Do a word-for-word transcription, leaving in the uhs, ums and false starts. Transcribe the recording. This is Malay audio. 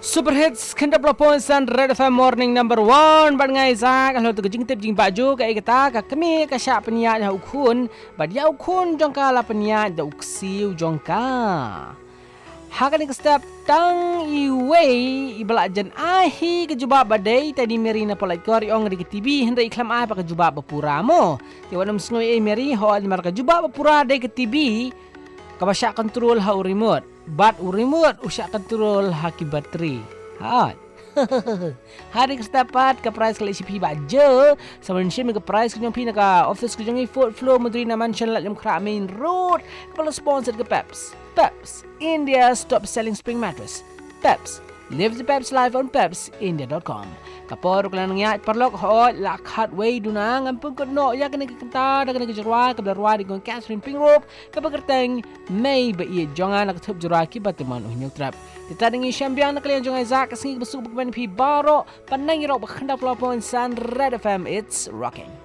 Super hits kenda pelopon san Red F M morning number one ban ngai za kalau tu jing tip jing baju ka ikata ka kami ka sya penia da ukun ba dia ukun jongka la penia da uksiu jongka hakan ke step tang iwei ibala jan ahi ke juba badai tadi merina polai kor ong di T V hendak iklam ai pa ke juba bapura mo ti wanam snoi e meri ho di mar ka juba bapura dai ke T V ka sya control ha remote bat remote usyak control haki bateri. Ha. Hari kestapat ke price kali C P baja sama nsim ke price ke jompi nak office ke jongi food flow mudri na mansion lat jom kra main road kepala sponsor ke Peps. Peps, India's top selling spring mattress. Peps, live the Peps life on peps india dot com. Kapor kelan ngiat perlok ho lakhat way dunang ampun ko no ya kena kenta da kena jerwa ke berwa di gon Catherine Pingrop ke bekerteng may ba ia jongan nak thup jerwa ki batuman unyuk trap kita dengi champion nak kalian jongai zak singi besuk bukan pi baro panang iro bakanda pelopon san Red F M. It's rocking.